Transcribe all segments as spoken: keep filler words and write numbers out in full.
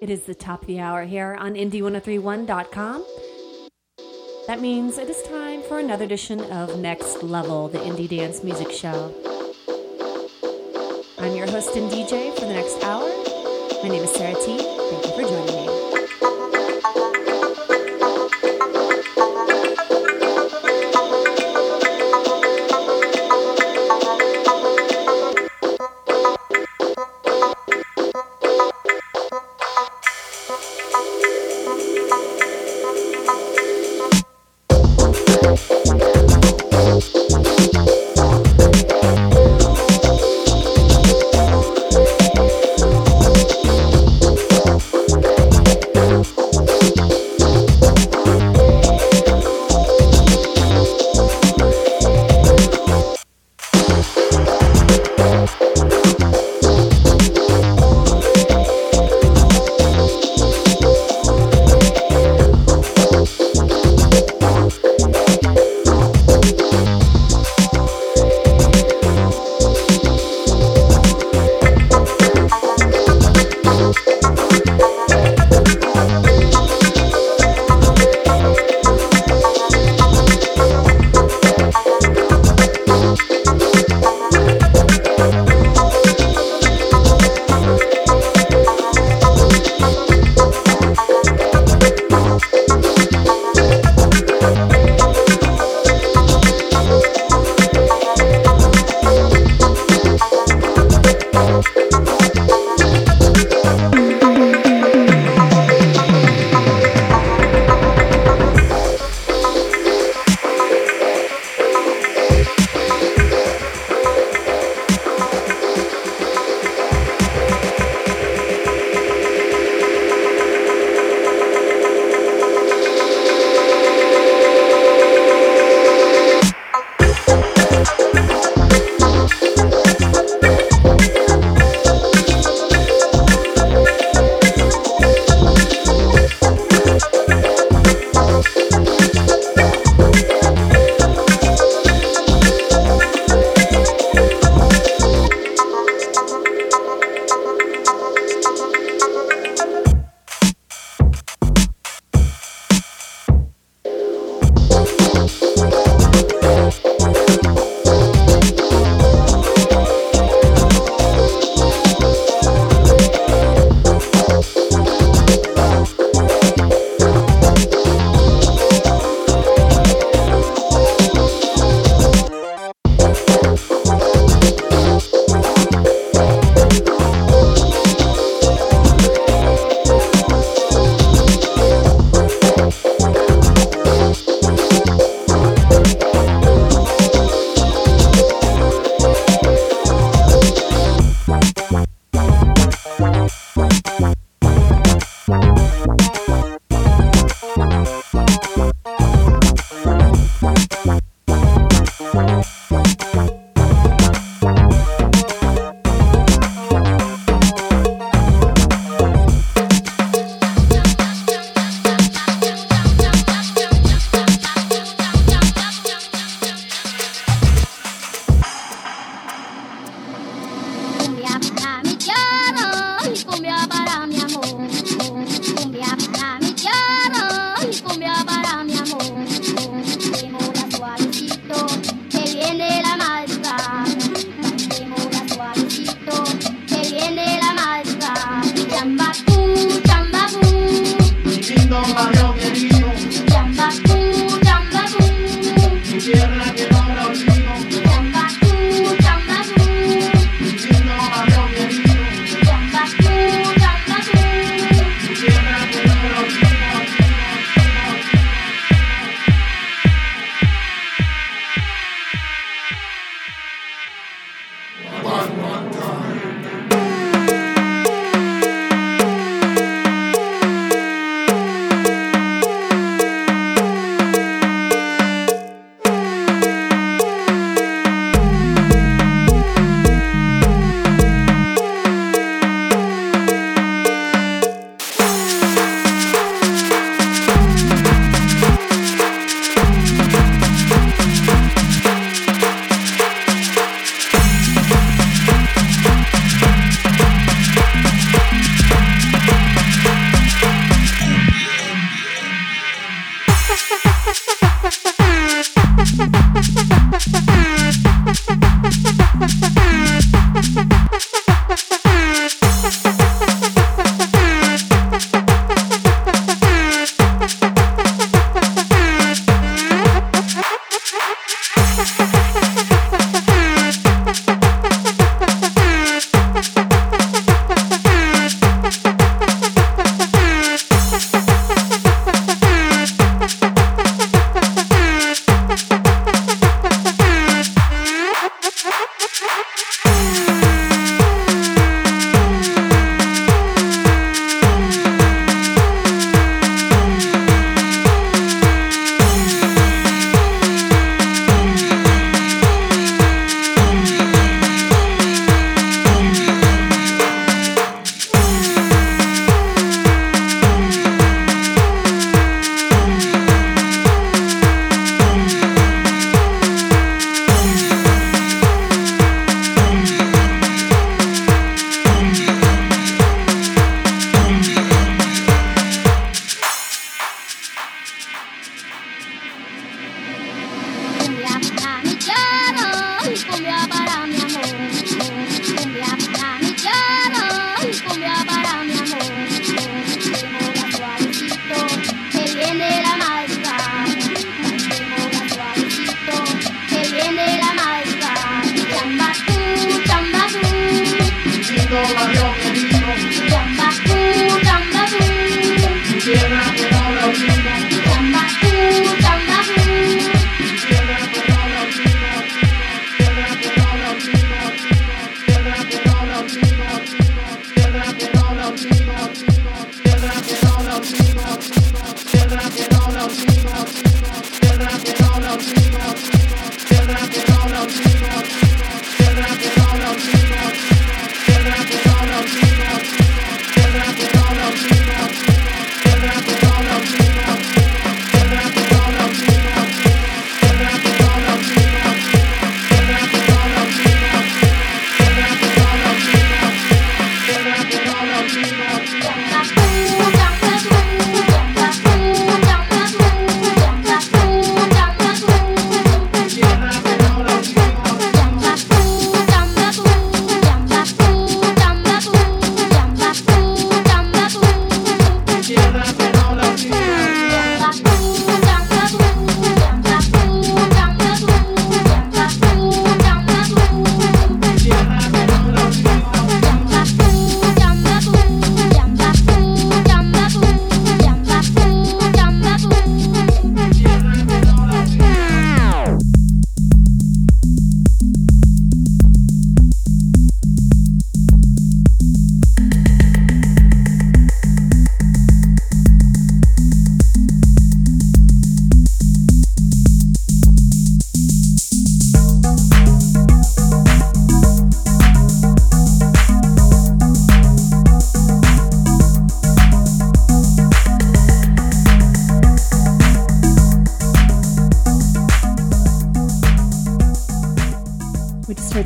It is the top of the hour here on indie ten thirty-one dot com. That means it is time for another edition of Next Level, the indie dance music show. I'm your host and D J for the next hour. My name is Sarah T. Thank you for joining me.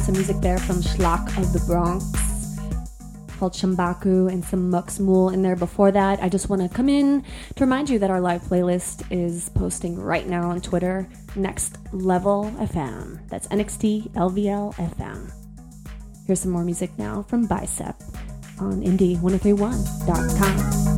some music there from Schlock of the Bronx called Shambaku and some Mux Mool in there before that. I just want to come in to remind you that our live playlist is posting right now on Twitter, Next Level F M. That's N X T L V L F M. Here's some more music now from Bicep on indie one oh three one dot com.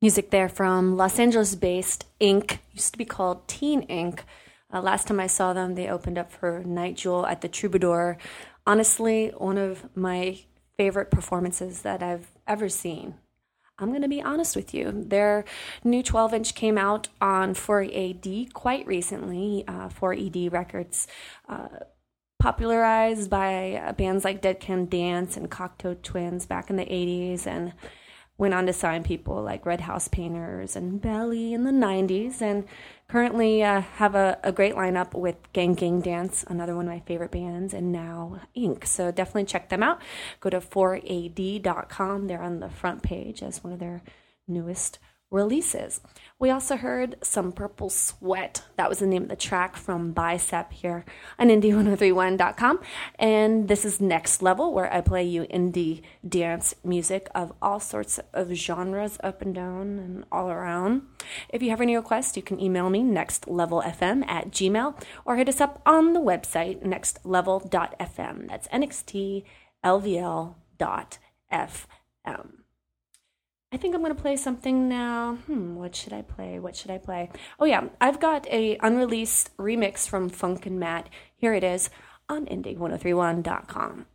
Music there from Los Angeles-based Ink, used to be called Teen Ink. Uh, last time I saw them, they opened up for Night Jewel at the Troubadour. Honestly, one of my favorite performances that I've ever seen. I'm going to be honest with you. Their new twelve-inch came out on four A D quite recently. Uh, four E D Records, uh, popularized by uh, bands like Dead Can Dance and Cocteau Twins back in the eighties, and went on to sign people like Red House Painters and Belly in the nineties, and currently uh, have a, a great lineup with Gang Gang Dance, another one of my favorite bands, and now Ink. So definitely check them out. Go to four A D dot com. They're on the front page as one of their newest releases. We also heard Some Purple Sweat. That was the name of the track from Bicep here on indie one oh three one dot com. And this is Next Level, where I play you indie dance music of all sorts of genres, up and down and all around. If you have any requests, you can email me, nextlevelfm at gmail, or hit us up on the website, next level dot f m. That's N X T L V L dot F M. I think I'm going to play something now. Hmm, what should I play? What should I play? Oh, yeah, I've got a unreleased remix from Funk and Matt. Here it is on indie one oh three one dot com.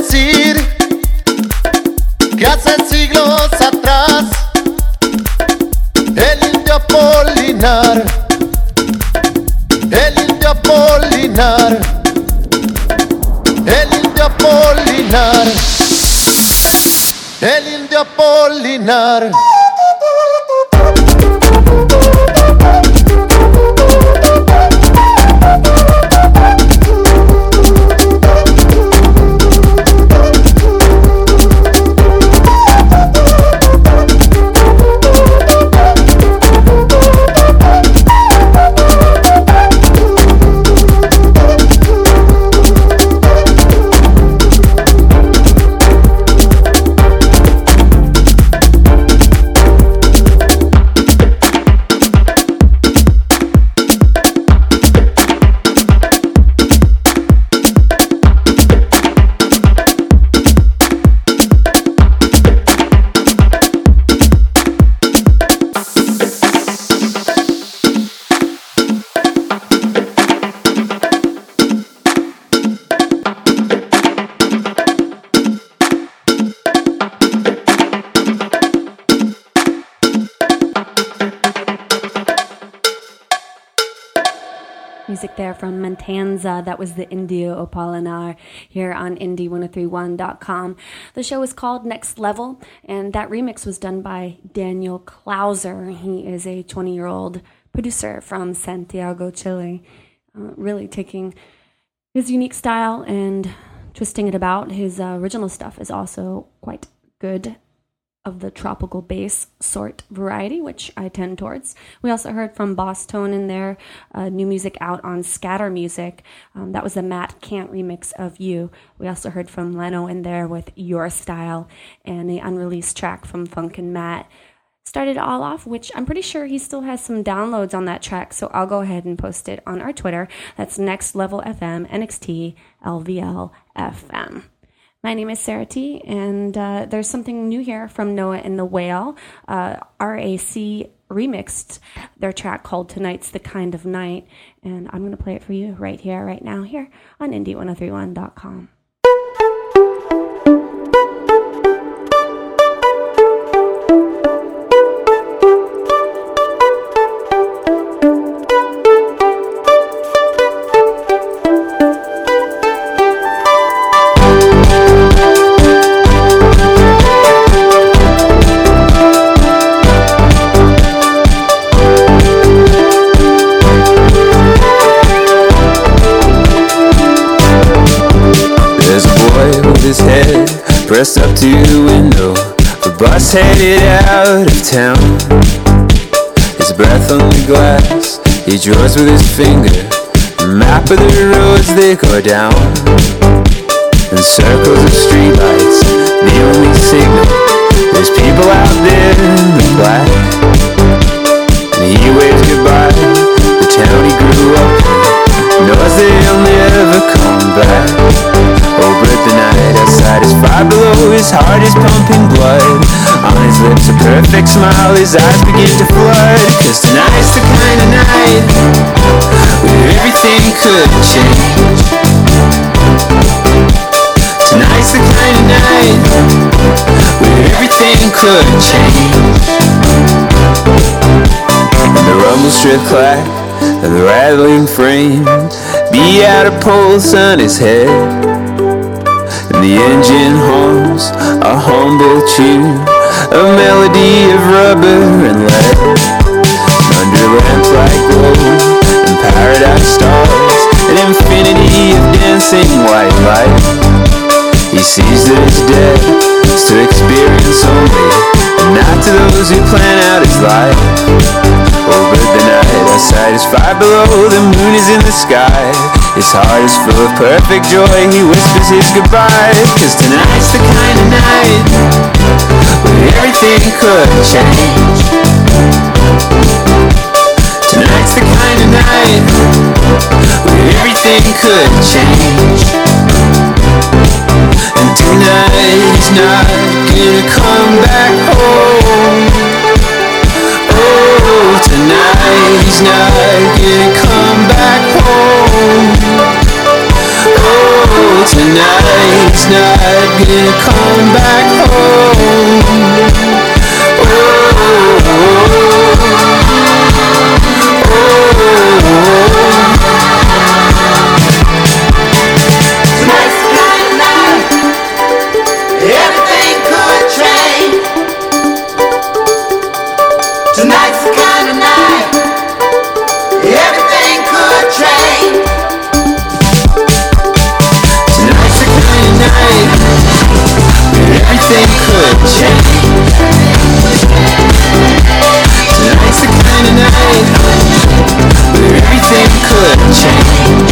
decir que hace siglos atrás el indio Apolinar, el indio Apolinar, el indio Apolinar, el indio Apolinar. Music there from Mantanza. That was the Indio Apolinar here on indie one oh three one dot com. The show is called Next Level, and that remix was done by Daniel Klauser. He is a twenty-year-old producer from Santiago, Chile, uh, really taking his unique style and twisting it about. His uh, original stuff is also quite good, of the tropical bass sort variety, which I tend towards. We also heard from Boss Tone in there, uh, new music out on Scatter Music. Um, that was a Matt Cant remix of You. We also heard from Leno in there with Your Style, and the unreleased track from Funkin' Matt. Started it all off, which I'm pretty sure he still has some downloads on that track, so I'll go ahead and post it on our Twitter. That's Next Level F M, N X T L V L F M. My name is Sarah T, and uh, there's something new here from Noah and the Whale. Uh, R A C remixed their track called Tonight's the Kind of Night, and I'm going to play it for you right here, right now, here on indie one oh three one dot com. His head pressed up to the window, the bus headed out of town. His breath on the glass, he draws with his finger the map of the roads they go down. And circles of streetlights, the only signal. There's people out there in the black, and he waves goodbye. The town he grew up in knows that he'll never come back. Over the night outside his fire below, his heart is pumping blood. On his lips a perfect smile, his eyes begin to flood. Cause tonight's the kind of night where everything could change. Tonight's the kind of night where everything could change. And the rumble strip clack and the rattling frame beat out a pulse on his head. And the engine hums a humble tune, a melody of rubber and lead. Under lamplight glow and paradise stars, an infinity of dancing white light. He sees that it's dead, it's to experience only, and not to those who plan out his life. Over the night outside his fire below, the moon is in the sky. His heart is full of perfect joy, he whispers his goodbye. Cause tonight's the kind of night where everything could change. Tonight's the kind of night where everything could change. And tonight he's not gonna come back home. Oh, tonight he's not gonna come back home. Oh, tonight it's not gonna come back home. Oh, oh, oh, oh, tonight's the kind of night everything could change. Tonight's the kind of night everything could change. tonight's the kind of night everything could change. Tonight's the kind of night where everything could change.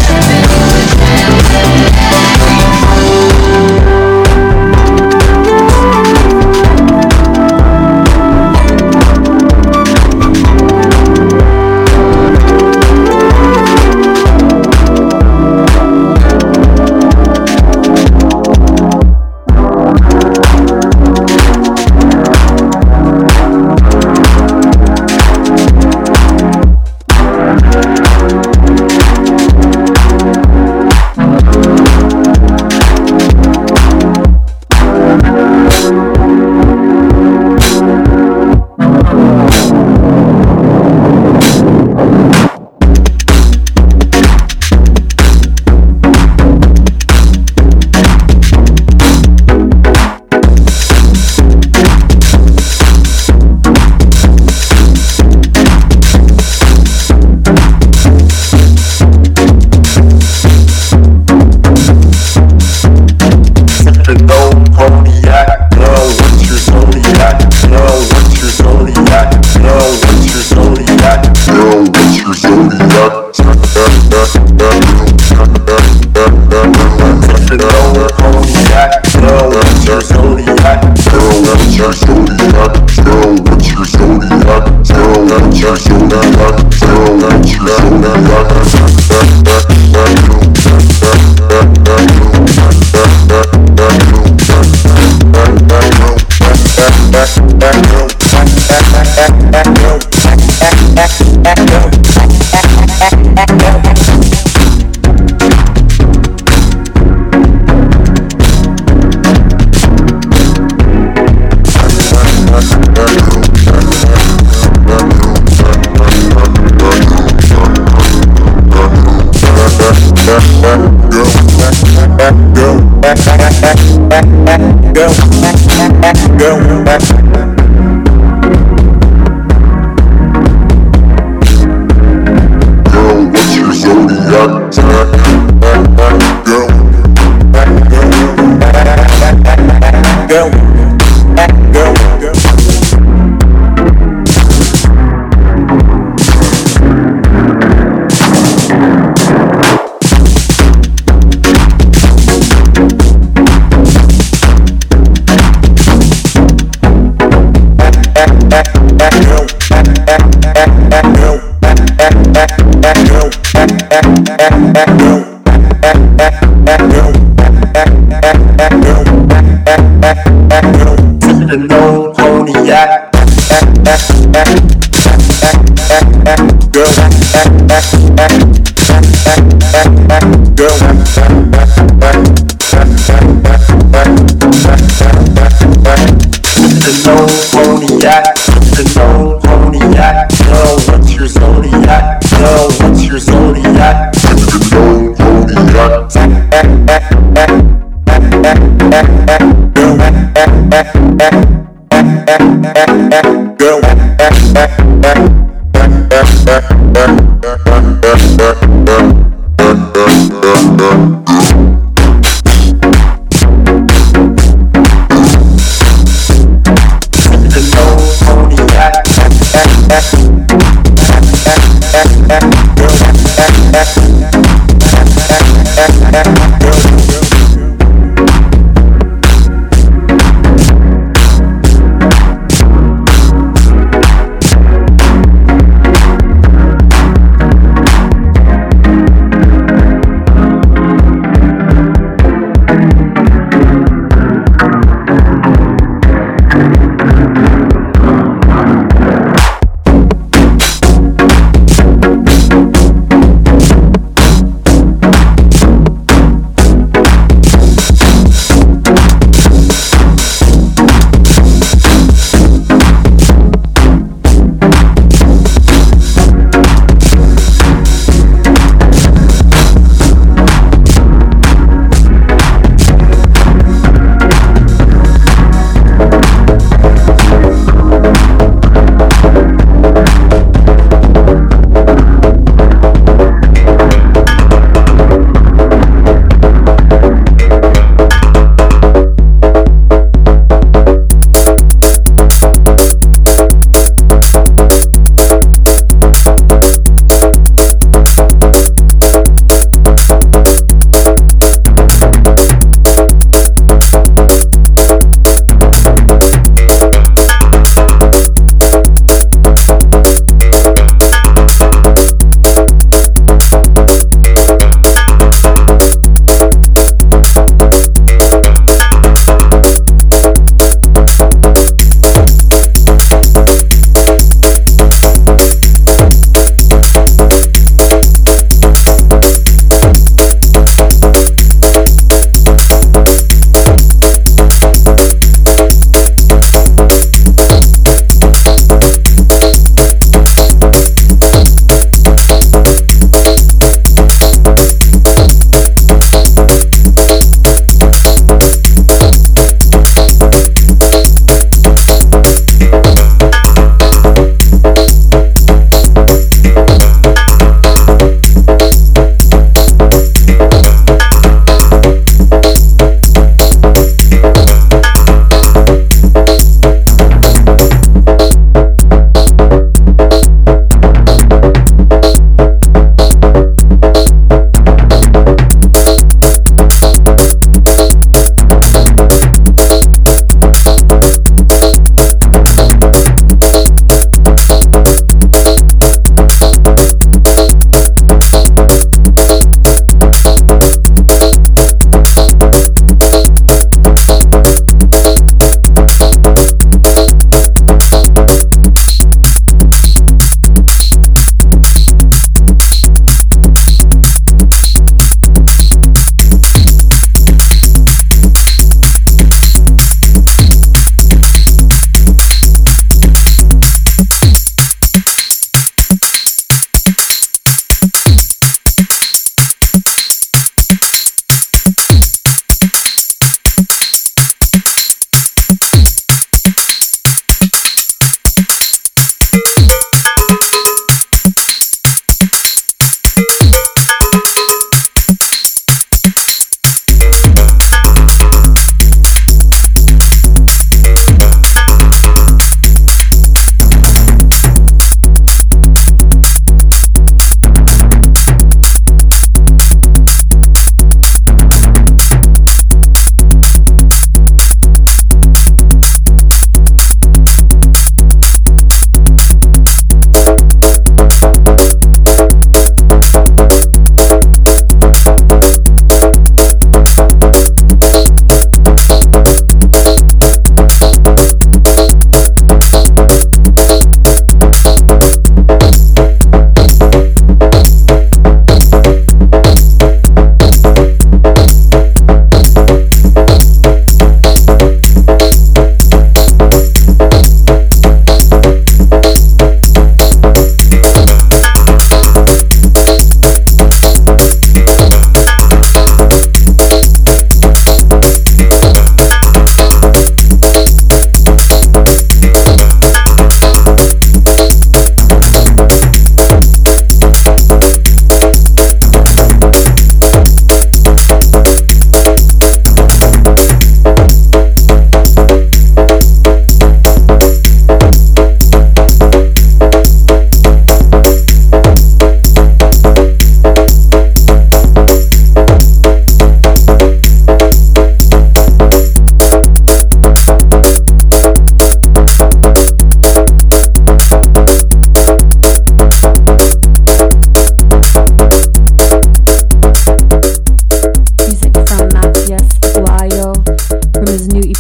Girl,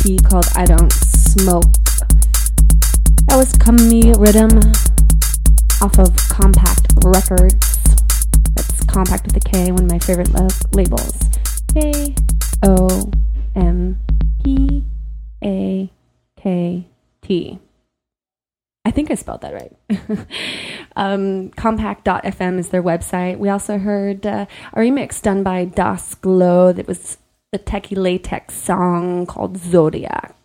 P called I Don't Smoke. That was Cummy Rhythm off of Compact Records. That's Compact with a K, one of my favorite la- labels. K O M P A K T. I think I spelled that right. um, compact dot f m is their website. We also heard uh, a remix done by Das Glow that was the Techie Latex song called Zodiac.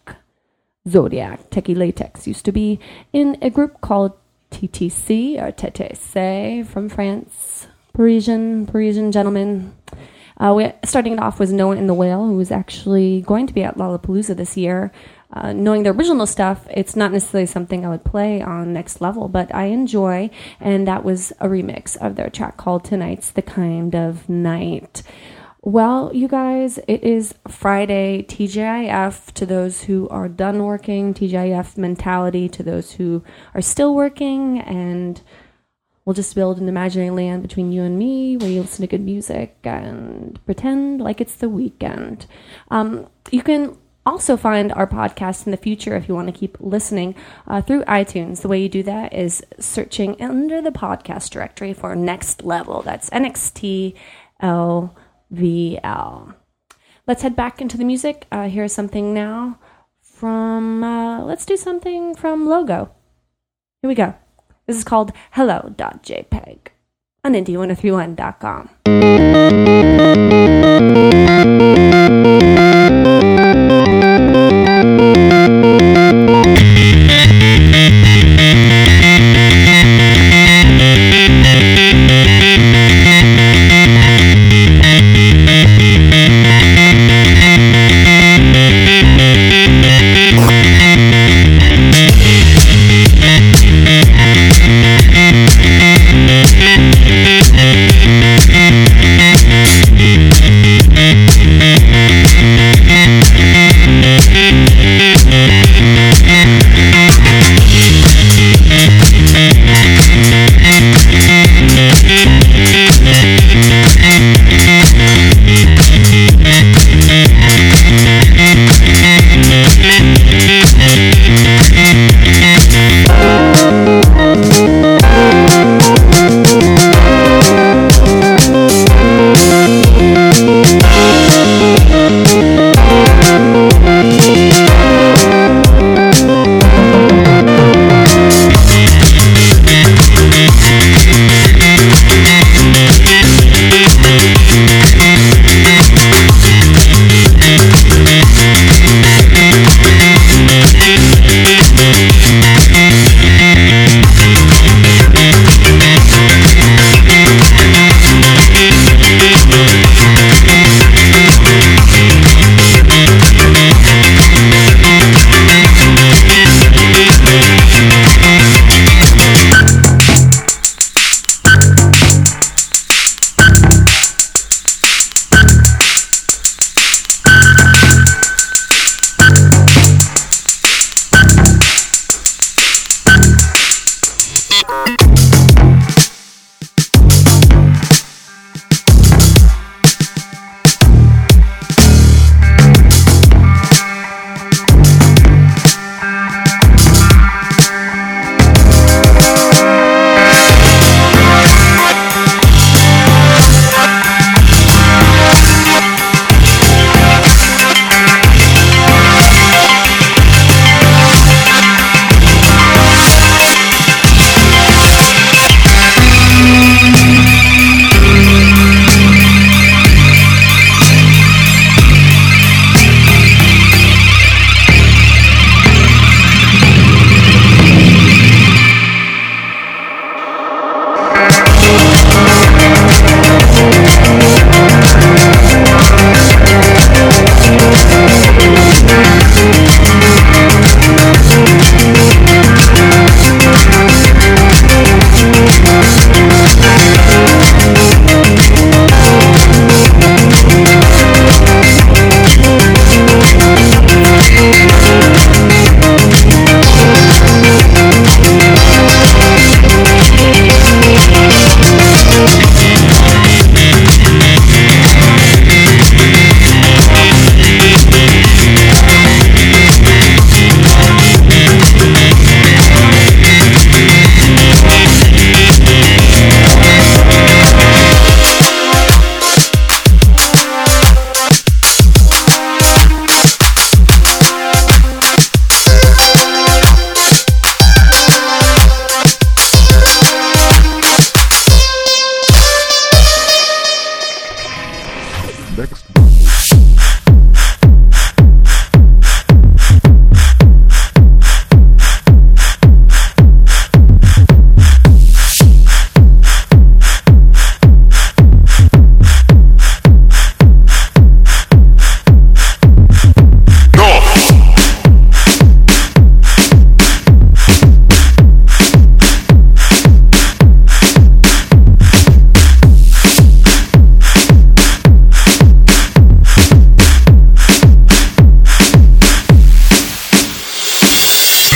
Zodiac. Techie Latex used to be in a group called T T C or T T C from France. Parisian, Parisian gentleman. Uh, we, starting it off was Noah and the Whale, who was actually going to be at Lollapalooza this year. Uh, knowing the original stuff, it's not necessarily something I would play on Next Level, but I enjoy, and that was a remix of their track called Tonight's the Kind of Night. Well, you guys, it is Friday, T G I F to those who are done working, T G I F mentality to those who are still working, and we'll just build an imaginary land between you and me where you listen to good music and pretend like it's the weekend. Um, you can also find our podcast in the future if you want to keep listening uh, through iTunes. The way you do that is searching under the podcast directory for Next Level. That's N X T L V L. Let's head back into the music. Uh, here's something now from, uh, let's do something from Logo. Here we go. This is called hello dot j peg on indie one oh three one dot com. We'll be right back.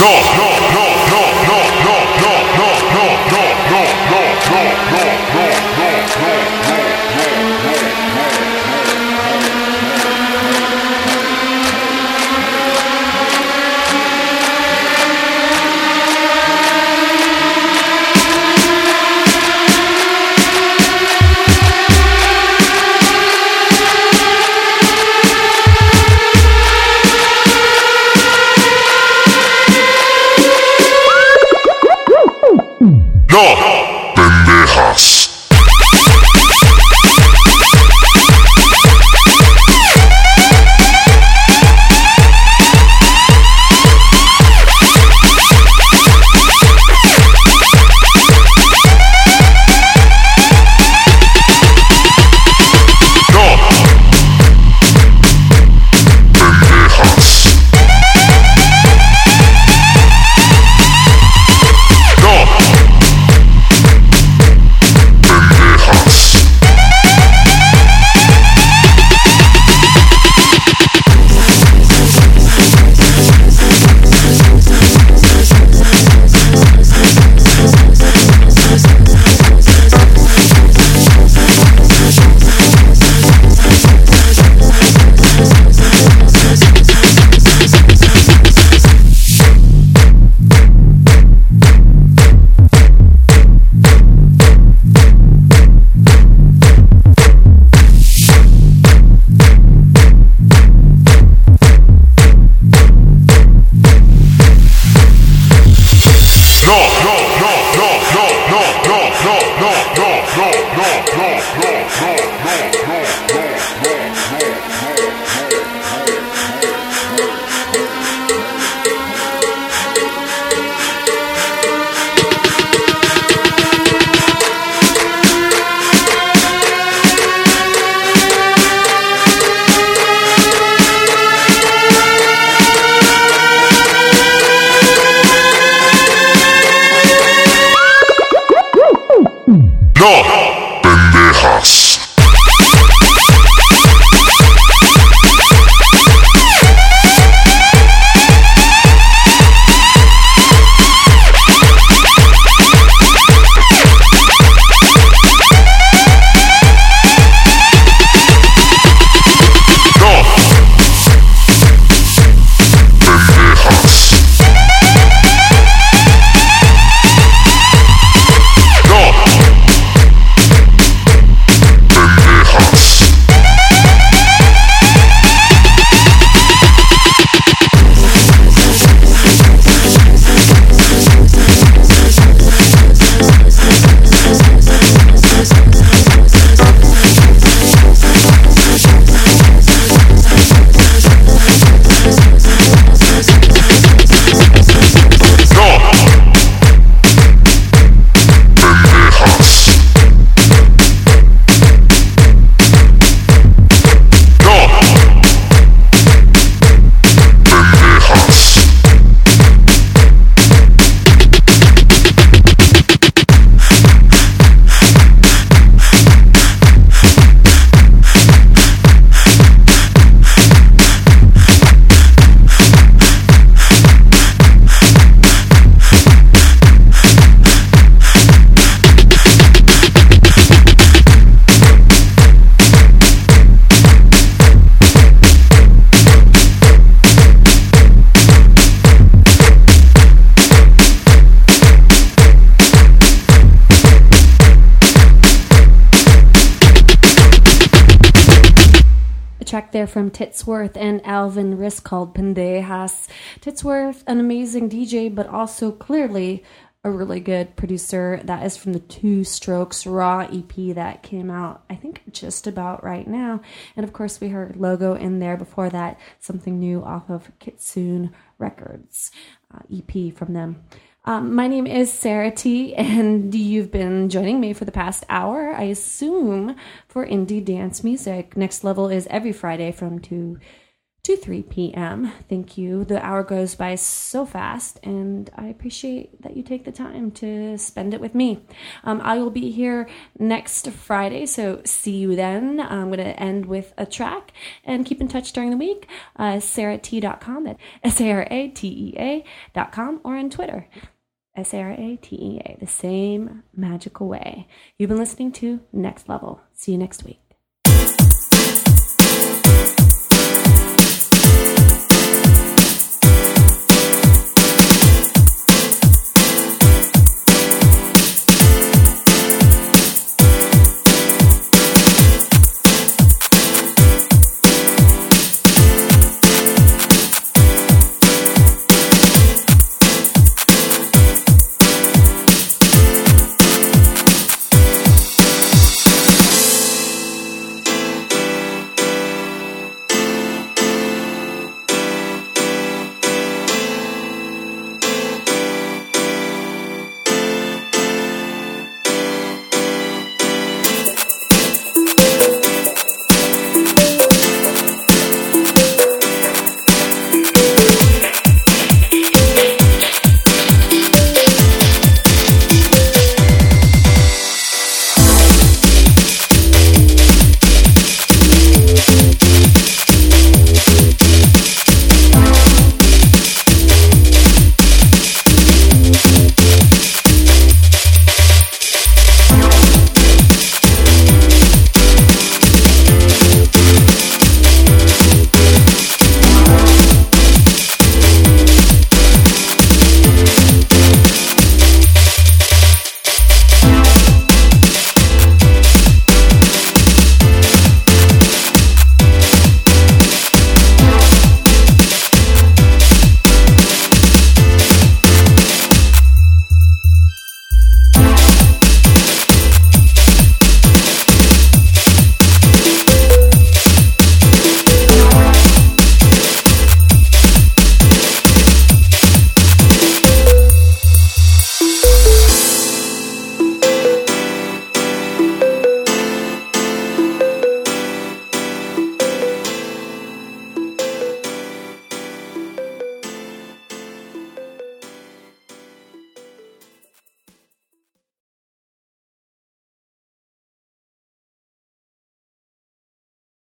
track there from Titsworth and Alvin Risk called Pendejas. Titsworth, an amazing D J, but also clearly a really good producer. That is from the Two Strokes Raw E P that came out, I think, just about right now. And of course, we heard Logo in there. Before that, something new off of Kitsune Records, uh, E P from them. Um, my name is Sarah T, and you've been joining me for the past hour, I assume, for indie dance music. Next Level is every Friday from two to three p.m. Thank you. The hour goes by so fast, and I appreciate that you take the time to spend it with me. Um, I will be here next Friday, so see you then. I'm going to end with a track, and keep in touch during the week. Uh, sarah t dot com, that's S A R A T E A dot com, or on Twitter, S A R A T E A, the same magical way. You've been listening to Next Level. See you next week.